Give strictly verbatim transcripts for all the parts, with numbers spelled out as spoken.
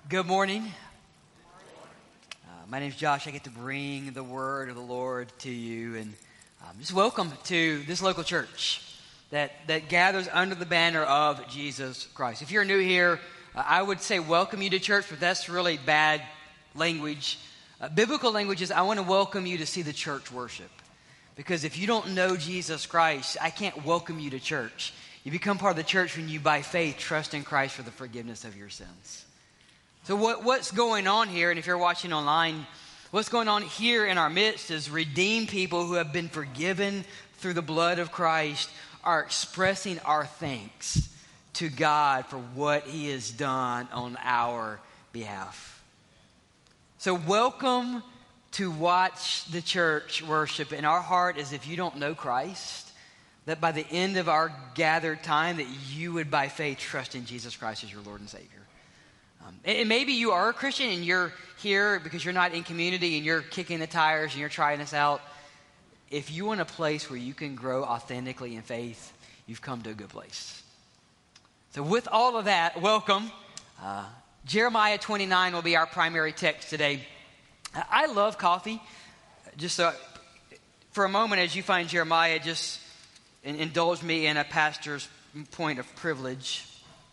Good morning. Uh, my name is Josh. I get to bring the word of the Lord to you, and um, just welcome to this local church that, that gathers under the banner of Jesus Christ. If you're new here, uh, I would say welcome you to church, but that's really bad language. Uh, biblical language is I want to welcome you to see the church worship. Because if you don't know Jesus Christ, I can't welcome you to church. You become part of the church when you, by faith, trust in Christ for the forgiveness of your sins. So what, what's going on here, and if you're watching online, what's going on here in our midst is redeemed people who have been forgiven through the blood of Christ are expressing our thanks to God for what He has done on our behalf. So welcome to watch the church worship. And our heart is, if you don't know Christ, that by the end of our gathered time, that you would by faith trust in Jesus Christ as your Lord and Savior. Um, and maybe you are a Christian and you're here because you're not in community and you're kicking the tires and you're trying this out. If you want a place where you can grow authentically in faith, you've come to a good place. So with all of that, welcome. Uh, Jeremiah twenty-nine will be our primary text today. I love coffee. Just so, for a moment, as you find Jeremiah, just indulge me in a pastor's point of privilege.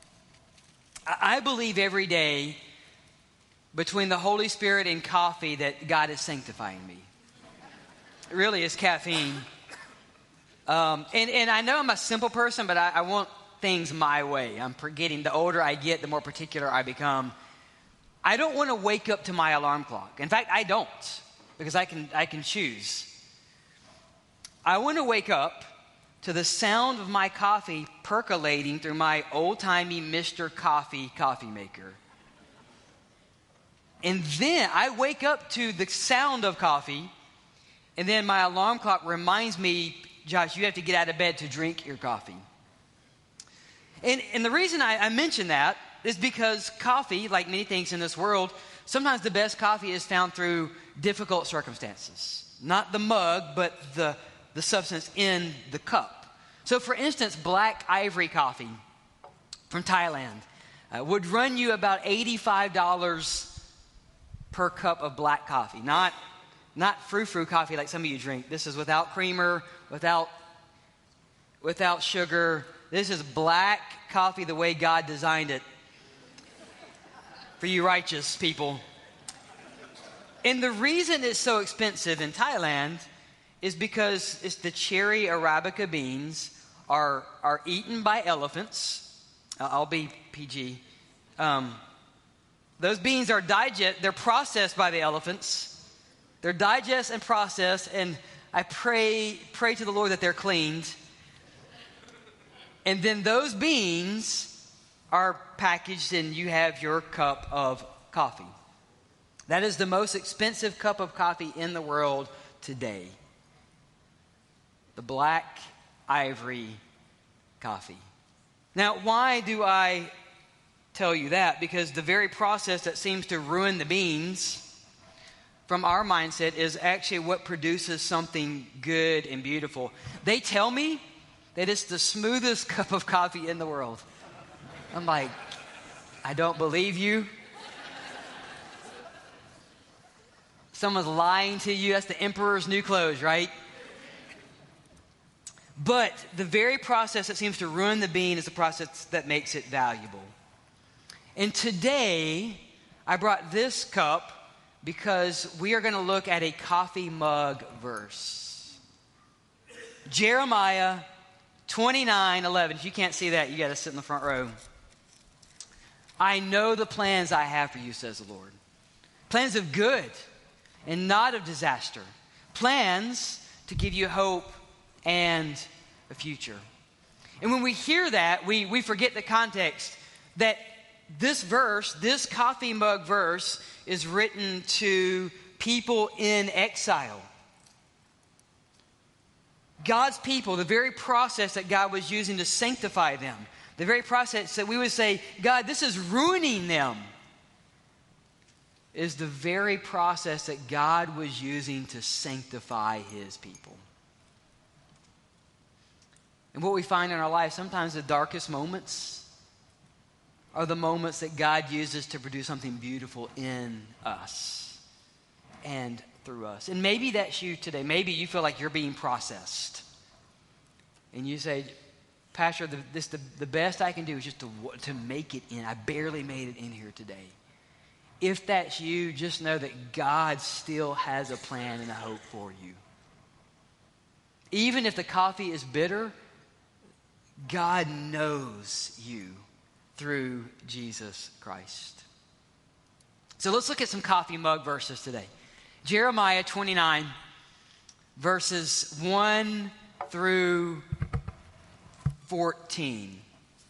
I believe every day between the Holy Spirit and coffee that God is sanctifying me. It really is caffeine. Um, and, and I know I'm a simple person, but I, I want things my way. I'm forgetting the older I get, the more particular I become. I don't want to wake up to my alarm clock. In fact, I don't, because I can I can choose. I want to wake up to the sound of my coffee percolating through my old-timey Mister Coffee coffee maker. And then I wake up to the sound of coffee, and then my alarm clock reminds me, Josh, you have to get out of bed to drink your coffee. And, and the reason I, I mention that is because coffee, like many things in this world, sometimes the best coffee is found through difficult circumstances. Not the mug, but the, the substance in the cup. So for instance, black ivory coffee from Thailand uh, would run you about eighty-five dollars per cup of black coffee. Not, not frou-frou coffee like some of you drink. This is without creamer, without, without sugar. This is black coffee the way God designed it. For you righteous people. And the reason it's so expensive in Thailand is because it's the cherry Arabica beans are, are eaten by elephants. Uh, I'll be P G. Um, those beans are digest, they're processed by the elephants. They're digested and processed, and I pray, pray to the Lord that they're cleaned. And then those beans are packaged and you have your cup of coffee. That is the most expensive cup of coffee in the world today. The black ivory coffee. Now, why do I tell you that? Because the very process that seems to ruin the beans from our mindset is actually what produces something good and beautiful. They tell me that it's the smoothest cup of coffee in the world. I'm like, I don't believe you. Someone's lying to you. That's the emperor's new clothes, right? But the very process that seems to ruin the bean is the process that makes it valuable. And today, I brought this cup because we are going to look at a coffee mug verse. Jeremiah twenty-nine eleven. If you can't see that, you got to sit in the front row. I know the plans I have for you, says the Lord. Plans of good and not of disaster. Plans to give you hope and a future. And when we hear that, we, we forget the context that this verse, this coffee mug verse, is written to people in exile. God's people, the very process that God was using to sanctify them, the very process that we would say, God, this is ruining them, is the very process that God was using to sanctify His people. And what we find in our life, sometimes the darkest moments are the moments that God uses to produce something beautiful in us and through us. And maybe that's you today. Maybe you feel like you're being processed. And you say, Pastor, the, this, the, the best I can do is just to, to make it in. I barely made it in here today. If that's you, just know that God still has a plan and a hope for you. Even if the coffee is bitter, God knows you through Jesus Christ. So let's look at some coffee mug verses today. Jeremiah twenty-nine, verses one through fourteen.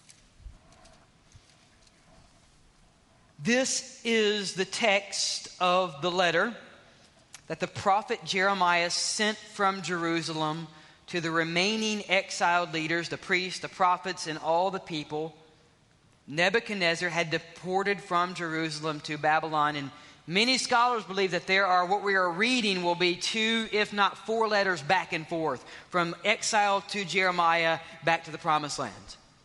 This is the text of the letter that the prophet Jeremiah sent from Jerusalem to the remaining exiled leaders, the priests, the prophets, and all the people Nebuchadnezzar had deported from Jerusalem to Babylon. And many scholars believe that there are, what we are reading will be two, if not four letters back and forth from exile to Jeremiah back to the promised land.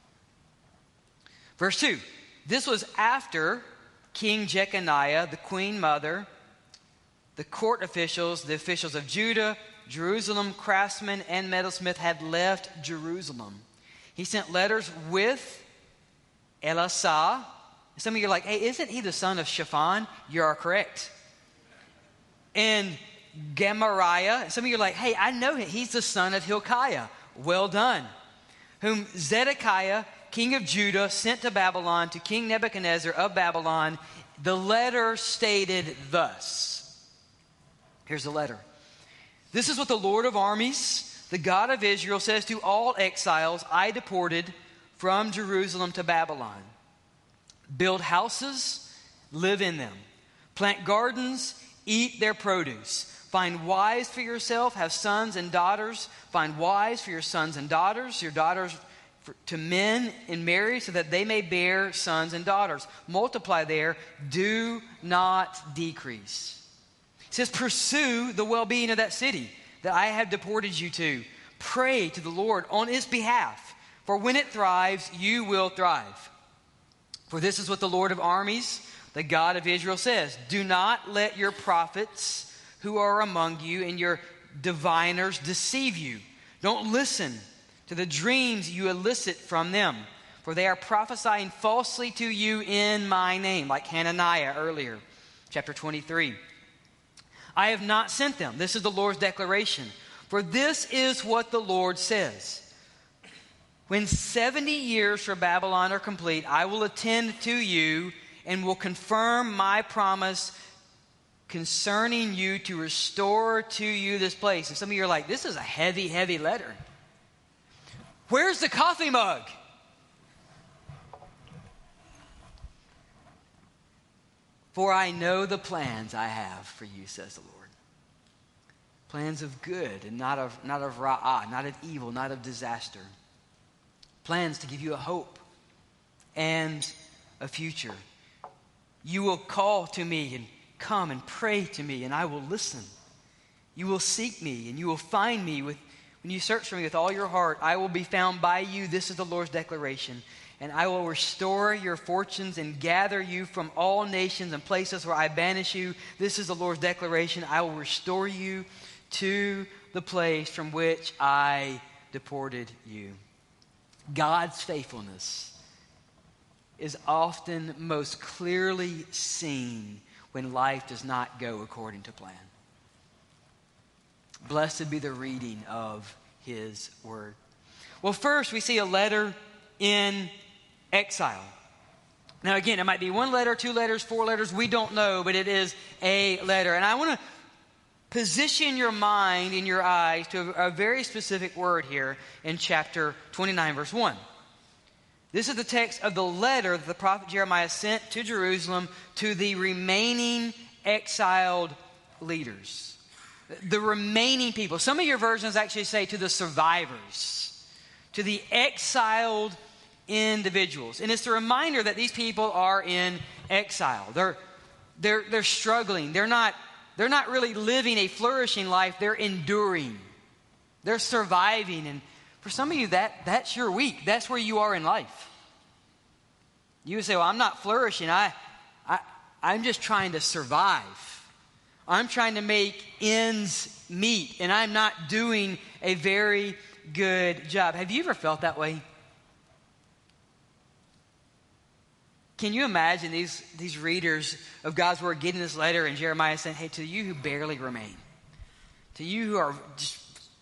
Verse two, this was after King Jeconiah, the queen mother, the court officials, the officials of Judah, Jerusalem, craftsmen, and metalsmith had left Jerusalem. He sent letters with Elasah. Some of you are like, hey, isn't he the son of Shaphan? You are correct. And Gemariah. Some of you are like, hey, I know him. He's the son of Hilkiah. Well done. Whom Zedekiah, king of Judah, sent to Babylon, to King Nebuchadnezzar of Babylon. The letter stated thus. Here's the letter. This is what the Lord of armies, the God of Israel, says to all exiles I deported from Jerusalem to Babylon. Build houses, live in them. Plant gardens, eat their produce. Find wives for yourself, have sons and daughters. Find wives for your sons and daughters, your daughters for, to men and marry, so that they may bear sons and daughters. Multiply there, do not decrease. It says, pursue the well-being of that city that I have deported you to. Pray to the Lord on its behalf, for when it thrives, you will thrive. For this is what the Lord of armies, the God of Israel, says. Do not let your prophets who are among you and your diviners deceive you. Don't listen to the dreams you elicit from them, for they are prophesying falsely to you in my name, like Hananiah earlier, chapter twenty-three. I have not sent them. This is the Lord's declaration. For this is what the Lord says. When seventy years for Babylon are complete, I will attend to you and will confirm my promise concerning you to restore to you this place. And some of you are like, this is a heavy, heavy letter. Where's the coffee mug? For I know the plans I have for you, says the Lord. Plans of good and not of, not of ra'ah, not of evil, not of disaster. Plans to give you a hope and a future. You will call to me and come and pray to me, and I will listen. You will seek me, and you will find me. With, when you search for me with all your heart, I will be found by you. This is the Lord's declaration. And I will restore your fortunes and gather you from all nations and places where I banish you. This is the Lord's declaration. I will restore you to the place from which I deported you. God's faithfulness is often most clearly seen when life does not go according to plan. Blessed be the reading of his word. Well, first we see a letter in exile. Now again, it might be one letter, two letters, four letters, we don't know, but it is a letter. And I want to position your mind and your eyes to a, a very specific word here in chapter twenty-nine, verse one. This is the text of the letter that the prophet Jeremiah sent to Jerusalem to the remaining exiled leaders. The remaining people. Some of your versions actually say to the survivors, to the exiled individuals. And it's a reminder that these people are in exile. They're, they're, they're struggling. They're not, they're not really living a flourishing life. They're enduring. They're surviving. And for some of you, that, that's your week. That's where you are in life. You would say, well, I'm not flourishing. I, I, I'm just trying to survive. I'm trying to make ends meet, and I'm not doing a very good job. Have you ever felt that way? Can you imagine these, these readers of God's Word getting this letter and Jeremiah saying, hey, to you who barely remain, to you who are just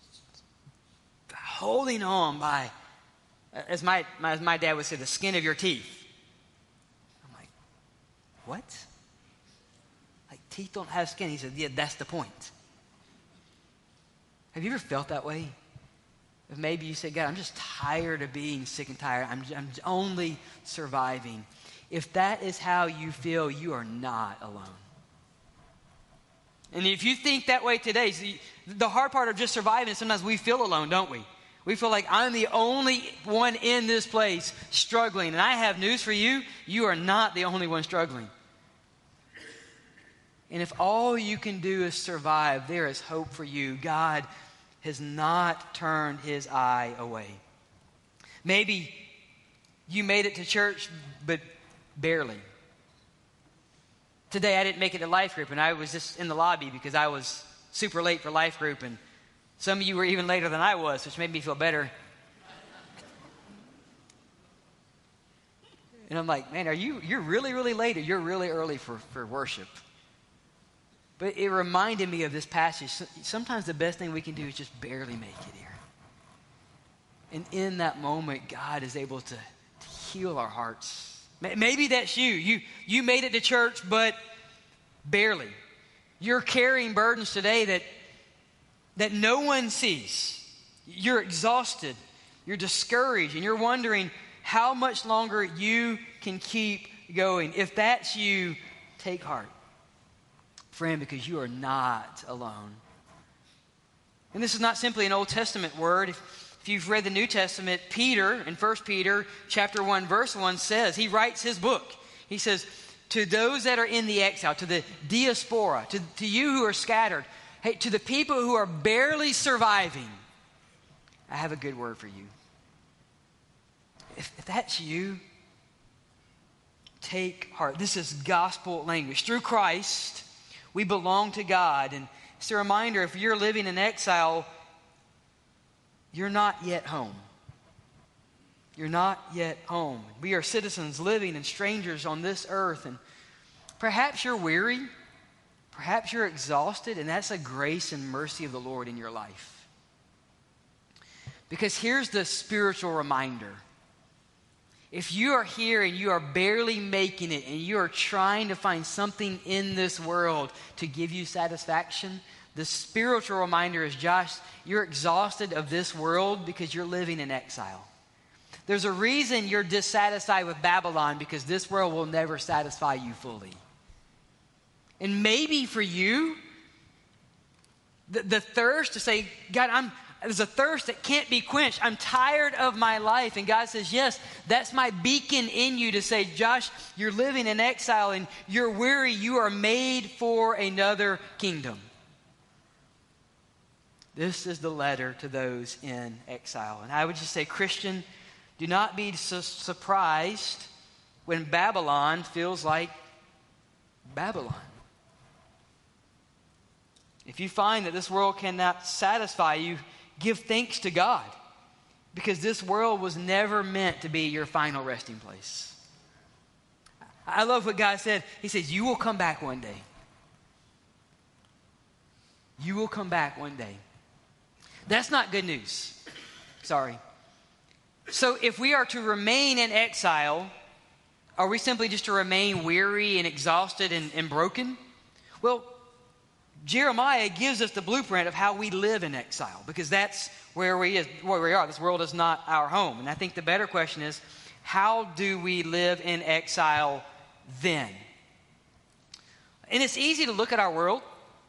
holding on by, as my, my, as my dad would say, the skin of your teeth. I'm like, what? Like teeth don't have skin? He said, yeah, that's the point. Have you ever felt that way? If maybe you say, God, I'm just tired of being sick and tired. I'm, I'm only surviving. If that is how you feel, you are not alone. And if you think that way today, see, the hard part of just surviving is sometimes we feel alone, don't we? We feel like I'm the only one in this place struggling. And I have news for you. You are not the only one struggling. And if all you can do is survive, there is hope for you. God has not turned his eye away. Maybe you made it to church, but barely. Today I didn't make it to life group, and I was just in the lobby because I was super late for life group, and some of you were even later than I was, which made me feel better. And I'm like, man, are you, you're really, really late, or you're really early for, for worship. But it reminded me of this passage. Sometimes the best thing we can do is just barely make it here. And in that moment, God is able to, to heal our hearts. Maybe that's you. You, you made it to church, but barely. You're carrying burdens today that, that no one sees. You're exhausted. You're discouraged. And you're wondering how much longer you can keep going. If that's you, take heart, friend, because you are not alone. And this is not simply an Old Testament word. If, if you've read the New Testament, Peter in First Peter chapter one, verse one says, he writes his book. He says, to those that are in the exile, to the diaspora, to, to you who are scattered, hey, to the people who are barely surviving, I have a good word for you. If, if that's you, take heart. This is gospel language. Through Christ, we belong to God. And it's a reminder, if you're living in exile, you're not yet home. You're not yet home. We are citizens living and strangers on this earth. And perhaps you're weary. Perhaps you're exhausted. And that's a grace and mercy of the Lord in your life. Because here's the spiritual reminder. If you are here and you are barely making it and you are trying to find something in this world to give you satisfaction, the spiritual reminder is, Josh, you're exhausted of this world because you're living in exile. There's a reason you're dissatisfied with Babylon, because this world will never satisfy you fully. And maybe for you, the, the thirst to say, God, I'm there's a thirst that can't be quenched. I'm tired of my life. And God says, yes, that's my beacon in you to say, Josh, you're living in exile and you're weary. You are made for another kingdom. This is the letter to those in exile. And I would just say, Christian, do not be su- surprised when Babylon feels like Babylon. If you find that this world cannot satisfy you, give thanks to God, because this world was never meant to be your final resting place. I love what God said. He says, you will come back one day. You will come back one day. That's not good news. Sorry. So if we are to remain in exile, are we simply just to remain weary and exhausted and, and broken? Well, Jeremiah gives us the blueprint of how we live in exile, because that's where we, is, where we are. This world is not our home. And I think the better question is, how do we live in exile then? And it's easy to look at our world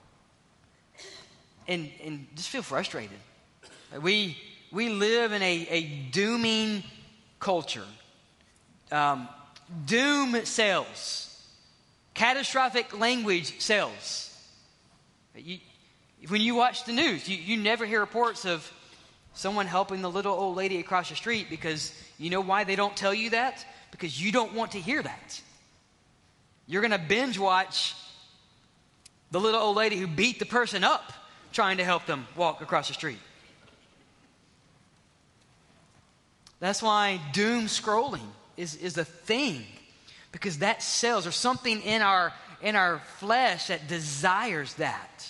and, and just feel frustrated. We, we live in a, a dooming culture. Um, doom sells. Catastrophic language sells. You, when you watch the news, you, you never hear reports of someone helping the little old lady across the street, because you know why they don't tell you that? because you don't want to hear that. You're going to binge watch the little old lady who beat the person up trying to help them walk across the street. That's why doom scrolling is, is a thing, because that sells. There's something in our in our flesh that desires that.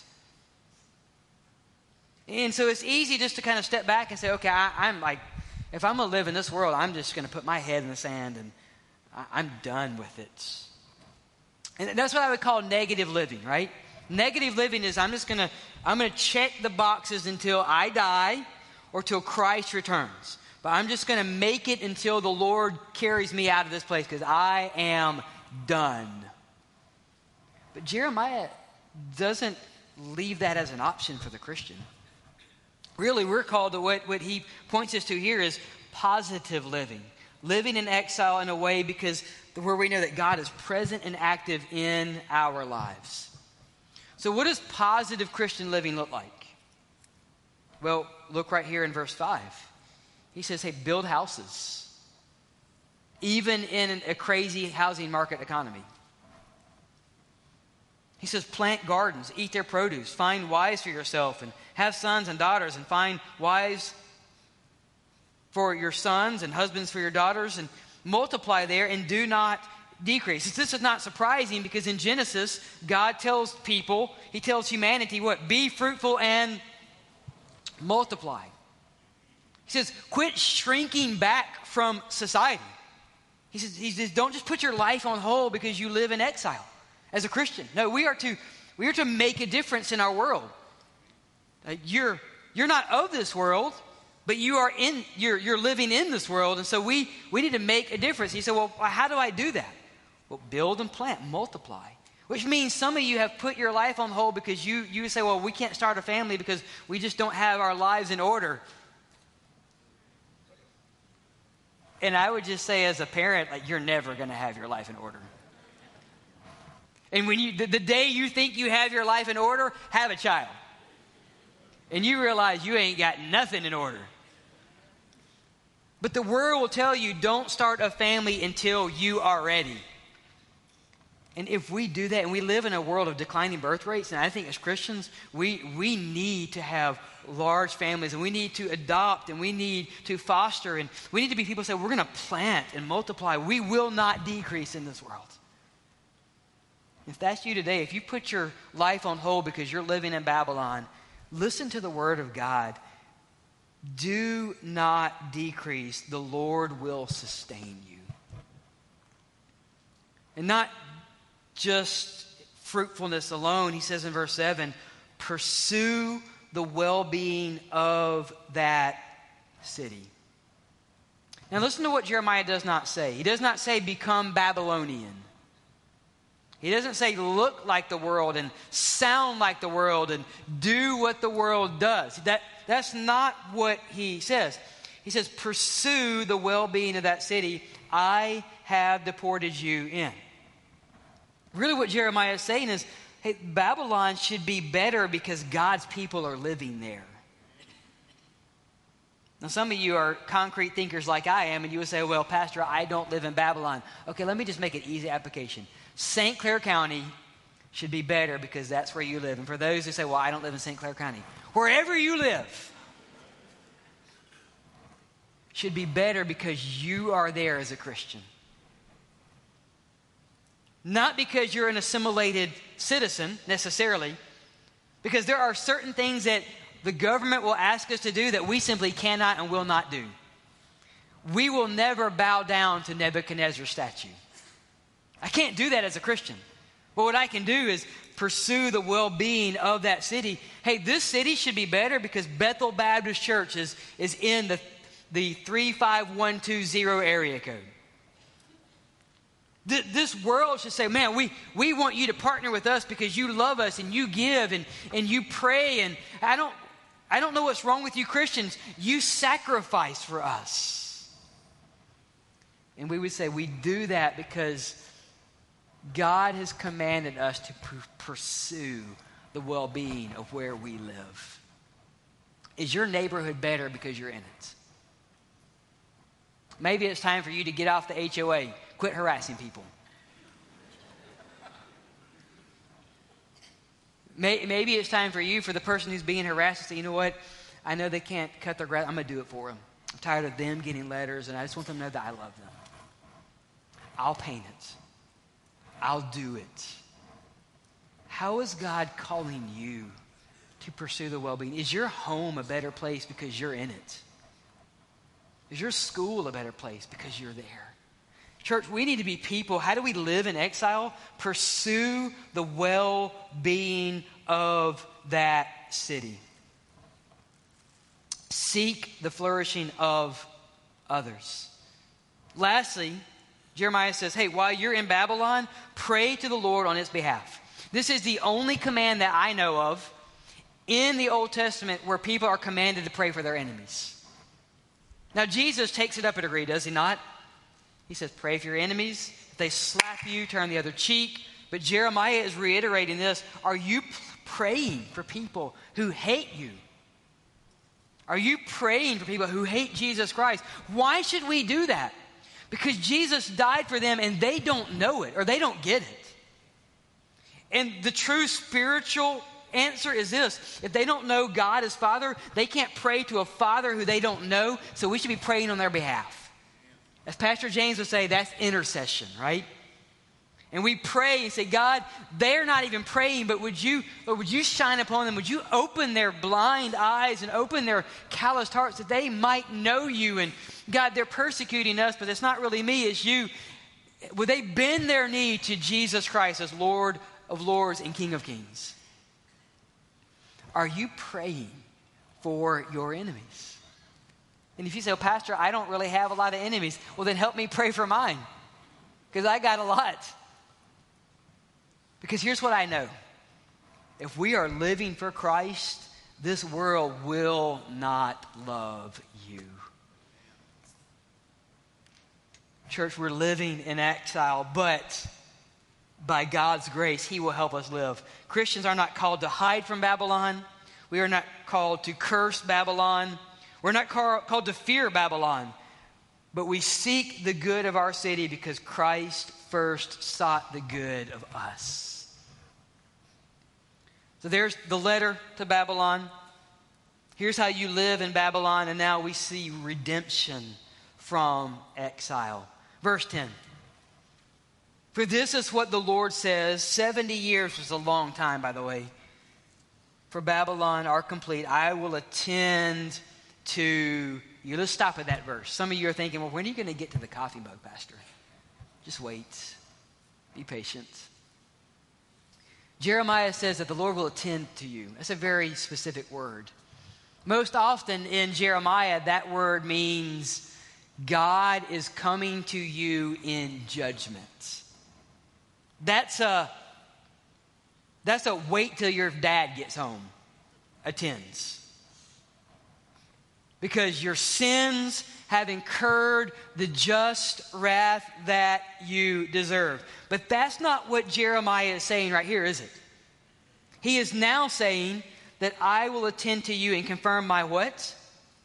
And so it's easy just to kind of step back and say, okay, I, I'm like, if I'm going to live in this world, I'm just going to put my head in the sand and I, I'm done with it. And that's what I would call negative living, right? Negative living is I'm just going to, I'm going to check the boxes until I die or till Christ returns. But I'm just going to make it until the Lord carries me out of this place because I am done. But Jeremiah doesn't leave that as an option for the Christian. Really, we're called to what, what he points us to here is positive living. Living in exile in a way because where we know that God is present and active in our lives. So what does positive Christian living look like? Well, look right here in verse five. He says, hey, build houses. Even in a crazy housing market economy. He says, plant gardens, eat their produce, find wives for yourself, and have sons and daughters, and find wives for your sons and husbands for your daughters, and multiply there and do not decrease. This is not surprising because in Genesis, God tells people, he tells humanity what? Be fruitful and multiply. He says, quit shrinking back from society. He says, he says, don't just put your life on hold because you live in exile as a Christian. No, we are to, we are to make a difference in our world. Uh, you're, you're not of this world, but you are in, you're, you're living in this world. And so we, we need to make a difference. He said, well, how do I do that? Well, build and plant, multiply. Which means some of you have put your life on hold because you, you say, well, we can't start a family because we just don't have our lives in order. And I would just say as a parent, like, you're never going to have your life in order. And when you, the, the day you think you have your life in order, have a child. And you realize you ain't got nothing in order. But the word will tell you, don't start a family until you are ready. And if we do that, and we live in a world of declining birth rates, and I think as Christians, we, we need to have large families, and we need to adopt, and we need to foster, and we need to be people who say, we're going to plant and multiply. We will not decrease in this world. If that's you today, if you put your life on hold because you're living in Babylon, listen to the word of God. Do not decrease. The Lord will sustain you. And not just fruitfulness alone. He says in verse seven, pursue the well-being of that city. Now listen to what Jeremiah does not say. He does not say become Babylonian. He doesn't say look like the world and sound like the world and do what the world does. That, that's not what he says. He says pursue the well-being of that city I have deported you in. Really what Jeremiah is saying is, hey, Babylon should be better because God's people are living there. Now, some of you are concrete thinkers like I am, and you would say, well, Pastor, I don't live in Babylon. Okay, let me just make an easy application. Saint Clair County should be better because that's where you live. And for those who say, well, I don't live in Saint Clair County, wherever you live should be better because you are there as a Christian. Not because you're an assimilated citizen, necessarily, because there are certain things that the government will ask us to do that we simply cannot and will not do. We will never bow down to Nebuchadnezzar's statue. I can't do that as a Christian. But what I can do is pursue the well-being of that city. Hey, this city should be better because Bethel Baptist Church is, is in the, the three five one two zero area code. This world should say, man, we, we want you to partner with us because you love us and you give and, and you pray. And I don't, I don't know what's wrong with you Christians. You sacrifice for us. And we would say we do that because God has commanded us to p- pursue the well-being of where we live. Is your neighborhood better because you're in it? Maybe it's time for you to get off the H O A. Quit harassing people. Maybe it's time for you, for the person who's being harassed, to say, you know what? I know they can't cut their grass. I'm going to do it for them. I'm tired of them getting letters, and I just want them to know that I love them. I'll paint it. I'll do it. How is God calling you to pursue the well-being? Is your home a better place because you're in it? Is your school a better place because you're there? Church, we need to be people. How do we live in exile? Pursue the well-being of that city. Seek the flourishing of others. Lastly, Jeremiah says, hey, while you're in Babylon, pray to the Lord on its behalf. This is the only command that I know of in the Old Testament where people are commanded to pray for their enemies. Now, Jesus takes it up a degree, does he not? He says, pray for your enemies. If they slap you, turn the other cheek. But Jeremiah is reiterating this. Are you p- praying for people who hate you? Are you praying for people who hate Jesus Christ? Why should we do that? Because Jesus died for them and they don't know it or they don't get it. And the true spiritual answer is this. If they don't know God as Father, they can't pray to a Father who they don't know, so we should be praying on their behalf. As Pastor James would say, that's intercession, right? And we pray and say, God, they're not even praying, but would you, or would you shine upon them? Would you open their blind eyes and open their calloused hearts that they might know you? And God, they're persecuting us, but it's not really me, it's you. Would they bend their knee to Jesus Christ as Lord of Lords and King of Kings? Are you praying for your enemies? And if you say, oh, Pastor, I don't really have a lot of enemies, well, then help me pray for mine, because I got a lot. Because here's what I know. If we are living for Christ, this world will not love you. Church, we're living in exile, but by God's grace, He will help us live. Christians are not called to hide from Babylon. We are not called to curse Babylon. We're not call, called to fear Babylon. But we seek the good of our city because Christ first sought the good of us. So there's the letter to Babylon. Here's how you live in Babylon, and now we see redemption from exile. Verse ten. For this is what the Lord says. seventy years was a long time, by the way. For Babylon are complete. I will attend to you. Let's stop at that verse. Some of you are thinking, well, when are you going to get to the coffee mug, Pastor? Just wait. Be patient. Jeremiah says that the Lord will attend to you. That's a very specific word. Most often in Jeremiah, that word means God is coming to you in judgment. That's a, that's a wait till your dad gets home, attends. Because your sins have incurred the just wrath that you deserve. But that's not what Jeremiah is saying right here, is it? He is now saying that I will attend to you and confirm my what?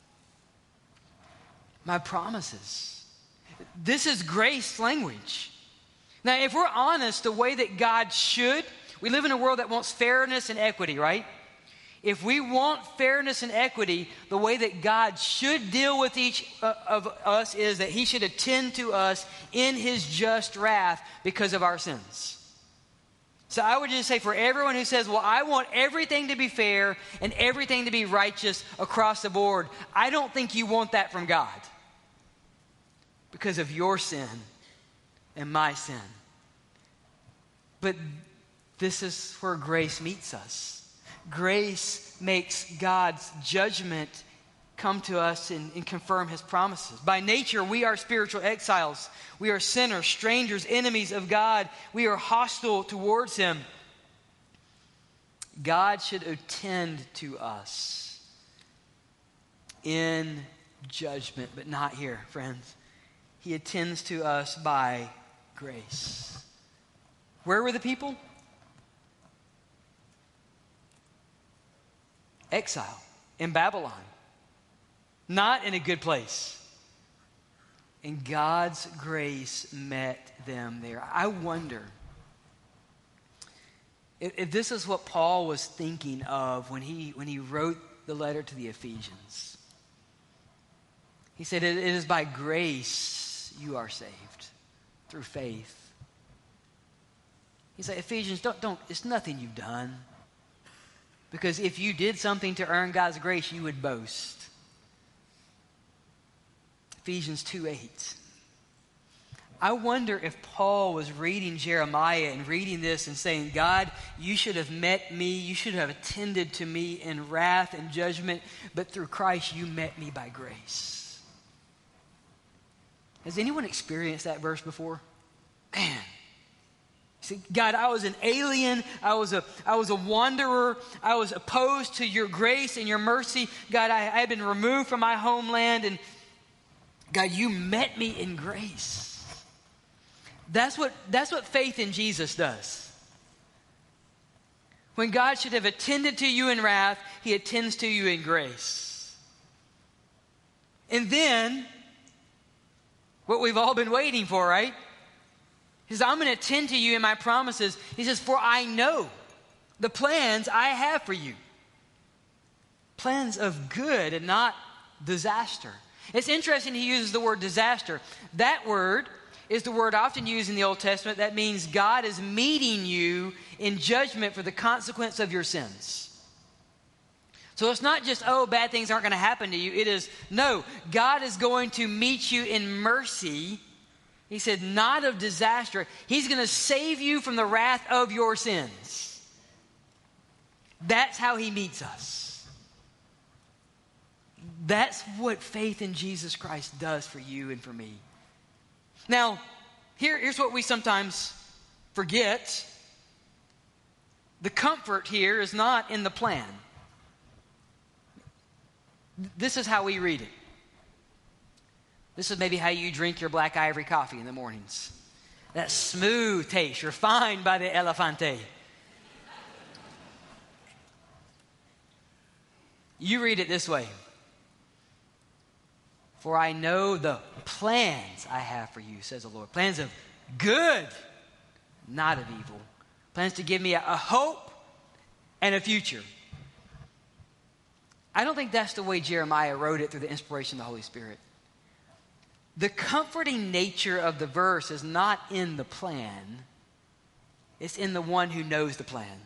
My promises. This is grace language. Now, if we're honest, the way that God should, we live in a world that wants fairness and equity, right? If we want fairness and equity, the way that God should deal with each of us is that He should attend to us in His just wrath because of our sins. So I would just say for everyone who says, well, I want everything to be fair and everything to be righteous across the board, I don't think you want that from God because of your sin and my sin. But this is where grace meets us. Grace makes God's judgment come to us and, and confirm His promises. By nature, we are spiritual exiles. We are sinners, strangers, enemies of God. We are hostile towards Him. God should attend to us in judgment, but not here, friends. He attends to us by grace. Where were the people? Exile in Babylon. Not in a good place. And God's grace met them there. I wonder if, if this is what Paul was thinking of when he, when he wrote the letter to the Ephesians. He said, it, it is by grace you are saved, through faith. He said, Ephesians, don't, don't, it's nothing you've done. Because if you did something to earn God's grace, you would boast. Ephesians two eight. I wonder if Paul was reading Jeremiah and reading this and saying, God, you should have met me, you should have attended to me in wrath and judgment, but through Christ you met me by grace. Has anyone experienced that verse before? Man. See, God, I was an alien. I was a, I was a wanderer. I was opposed to your grace and your mercy. God, I, I had been removed from my homeland, and God, you met me in grace. That's what, that's what faith in Jesus does. When God should have attended to you in wrath, he attends to you in grace. And then, what we've all been waiting for, right? He says, I'm going to attend to you in my promises. He says, for I know the plans I have for you. Plans of good and not disaster. It's interesting he uses the word disaster. That word is the word often used in the Old Testament that means God is meeting you in judgment for the consequence of your sins. So it's not just, oh, bad things aren't going to happen to you. It is, no, God is going to meet you in mercy. He said, not of disaster. He's going to save you from the wrath of your sins. That's how he meets us. That's what faith in Jesus Christ does for you and for me. Now, here, here's what we sometimes forget. The comfort here is not in the plan. This is how we read it. This is maybe how you drink your black ivory coffee in the mornings. That smooth taste, refined by the Elefante. You read it this way. For I know the plans I have for you, says the Lord. Plans of good, not of evil. Plans to give me a, a hope and a future. I don't think that's the way Jeremiah wrote it through the inspiration of the Holy Spirit. The comforting nature of the verse is not in the plan. It's in the one who knows the plan.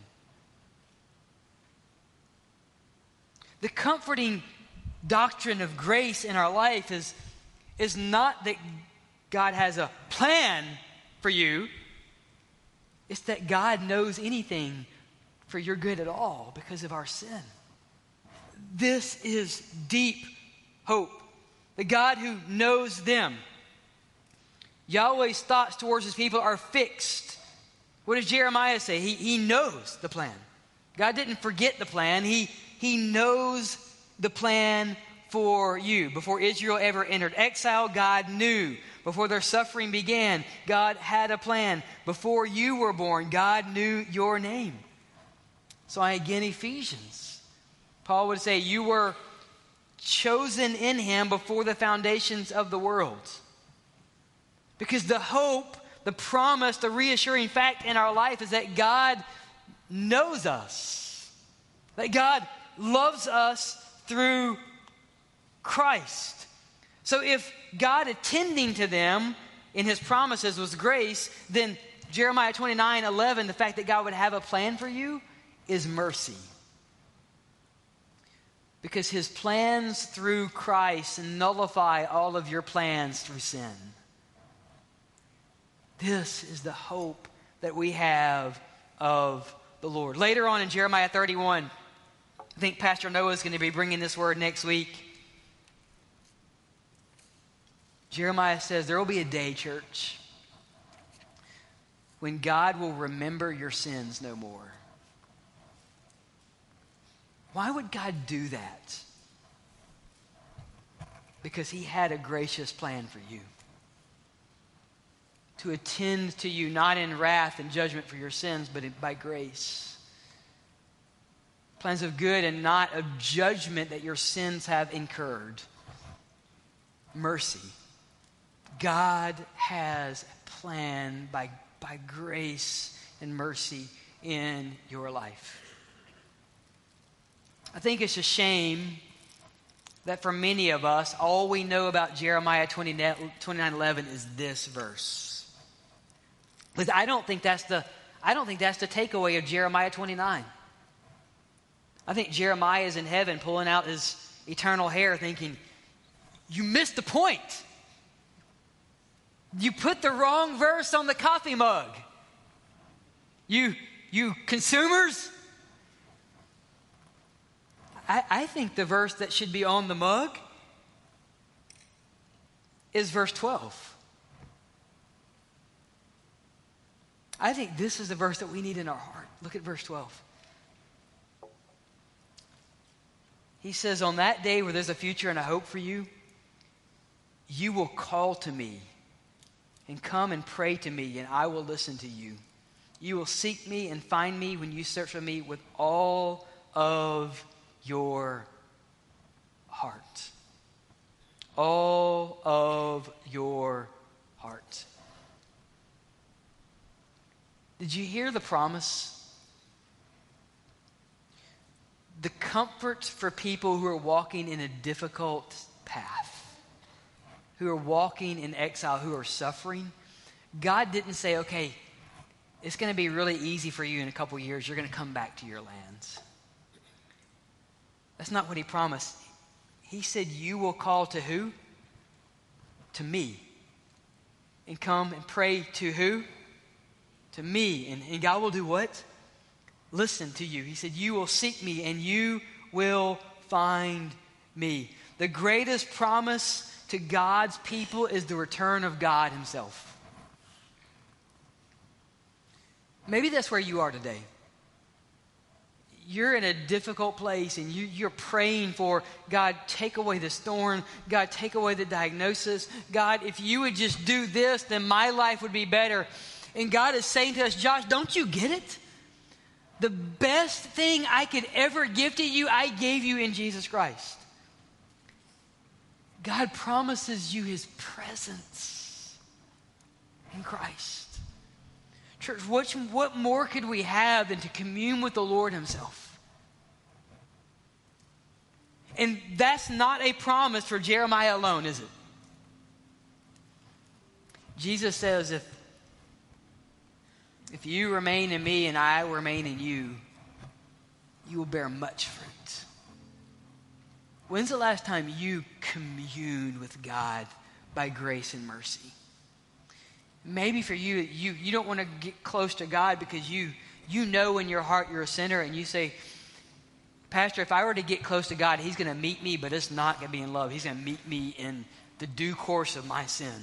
The comforting doctrine of grace in our life is, is not that God has a plan for you. It's that God knows anything for your good at all because of our sin. This is deep hope. The God who knows them. Yahweh's thoughts towards his people are fixed. What does Jeremiah say? He, he knows the plan. God didn't forget the plan. He, he knows the plan for you. Before Israel ever entered exile, God knew. Before their suffering began, God had a plan. Before you were born, God knew your name. So I again, Ephesians. Paul would say, you were chosen in him before the foundations of the world. Because the hope, the promise, the reassuring fact in our life is that God knows us. That God loves us through Christ. So if God attending to them in his promises was grace, then Jeremiah twenty-nine eleven, the fact that God would have a plan for you is mercy. Because his plans through Christ nullify all of your plans through sin. This is the hope that we have of the Lord. Later on in Jeremiah thirty-one, I think Pastor Noah is going to be bringing this word next week. Jeremiah says there will be a day, church, when God will remember your sins no more. Why would God do that? Because he had a gracious plan for you. To attend to you, not in wrath and judgment for your sins, but by grace. Plans of good and not of judgment that your sins have incurred. Mercy. God has a plan by, by grace and mercy in your life. I think it's a shame that for many of us, all we know about Jeremiah twenty-nine eleven is this verse. But I don't think that's the I don't think that's the takeaway of Jeremiah twenty-nine. I think Jeremiah is in heaven pulling out his eternal hair thinking, you missed the point. You put the wrong verse on the coffee mug. You, you consumers. I, I think the verse that should be on the mug is verse twelve. I think this is the verse that we need in our heart. Look at verse twelve. He says, on that day where there's a future and a hope for you, you will call to me and come and pray to me, and I will listen to you. You will seek me and find me when you search for me with all of your heart. All of your heart. Did you hear the promise? The comfort for people who are walking in a difficult path, who are walking in exile, who are suffering. God didn't say, okay, it's going to be really easy for you in a couple years. You're going to come back to your lands. That's not what he promised. He said, you will call to who? To me. And come and pray to who? To me. And, and God will do what? Listen to you. He said, you will seek me and you will find me. The greatest promise to God's people is the return of God himself. Maybe that's where you are today. You're in a difficult place and you, you're praying for, God, take away this thorn. God, take away the diagnosis. God, if you would just do this, then my life would be better. And God is saying to us, Josh, don't you get it? The best thing I could ever give to you, I gave you in Jesus Christ. God promises you his presence in Christ. Church, what, what more could we have than to commune with the Lord himself? And that's not a promise for Jeremiah alone, is it? Jesus says, if If you remain in me and I remain in you, you will bear much fruit. When's the last time you communed with God by grace and mercy? Maybe for you, you, you don't want to get close to God because you, you know in your heart you're a sinner and you say, Pastor, if I were to get close to God, he's going to meet me, but it's not going to be in love. He's going to meet me in the due course of my sin.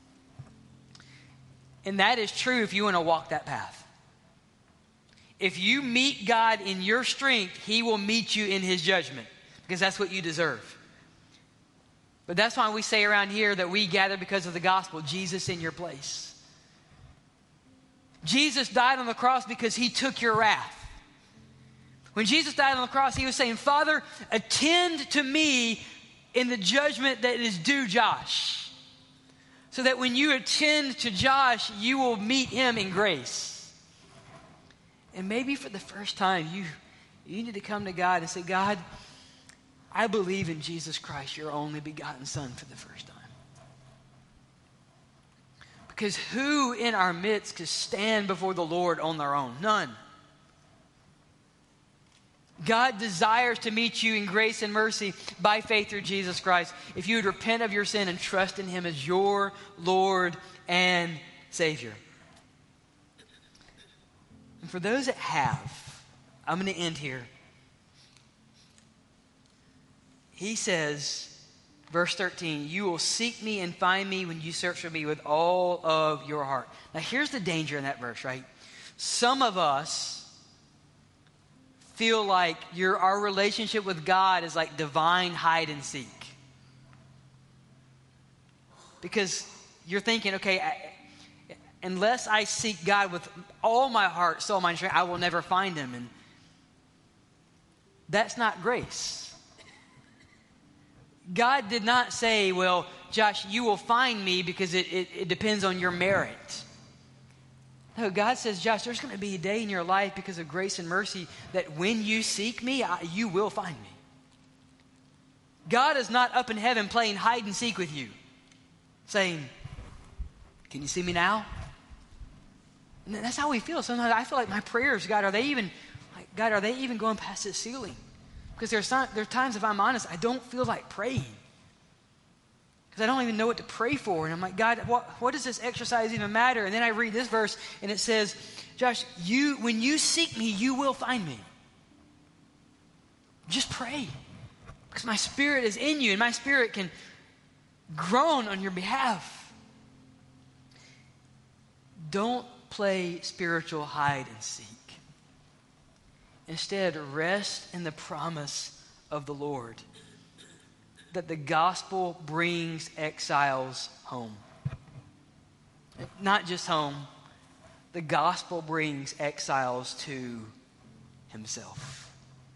And that is true if you want to walk that path. If you meet God in your strength, he will meet you in his judgment because that's what you deserve. But that's why we say around here that we gather because of the gospel, Jesus in your place. Jesus died on the cross because he took your wrath. When Jesus died on the cross, he was saying, Father, attend to me in the judgment that is due Josh. So that when you attend to Josh, you will meet him in grace. And maybe for the first time, you, you need to come to God and say, God, I believe in Jesus Christ, your only begotten Son, for the first time. Because who in our midst could stand before the Lord on their own? None. God desires to meet you in grace and mercy by faith through Jesus Christ. If you would repent of your sin and trust in him as your Lord and Savior. And for those that have, I'm going to end here. He says, verse thirteen, you will seek me and find me when you search for me with all of your heart. Now here's the danger in that verse, right? Some of us feel like your our relationship with God is like divine hide and seek. Because you're thinking, okay, I, unless I seek God with all my heart, soul, mind, and strength, I will never find him. And that's not grace. God did not say, well, Josh, you will find me because it, it, it depends on your merit. No, God says, Josh, there's going to be a day in your life because of grace and mercy that when you seek me, I, you will find me. God is not up in heaven playing hide and seek with you, saying, can you see me now? And that's how we feel. Sometimes I feel like my prayers, God, are they even, like, God, are they even going past the ceiling? Because there's some, there are times, if I'm honest, I don't feel like praying. Because I don't even know what to pray for. And I'm like, God, what, what does this exercise even matter? And then I read this verse, and it says, Josh, you when you seek me, you will find me. Just pray. Because my spirit is in you, and my spirit can groan on your behalf. Don't play spiritual hide and seek. Instead, rest in the promise of the Lord that the gospel brings exiles home. Not just home, the gospel brings exiles to himself.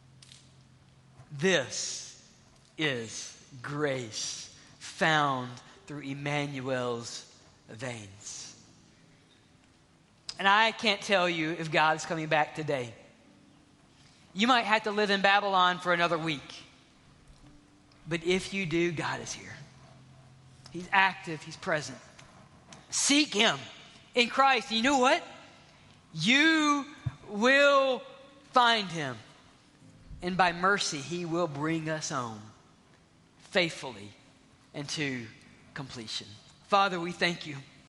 This is grace found through Emmanuel's veins. And I can't tell you if God's coming back today. You might have to live in Babylon for another week. But if you do, God is here. He's active. He's present. Seek him in Christ. And you know what? You will find him. And by mercy, he will bring us home faithfully and to completion. Father, we thank you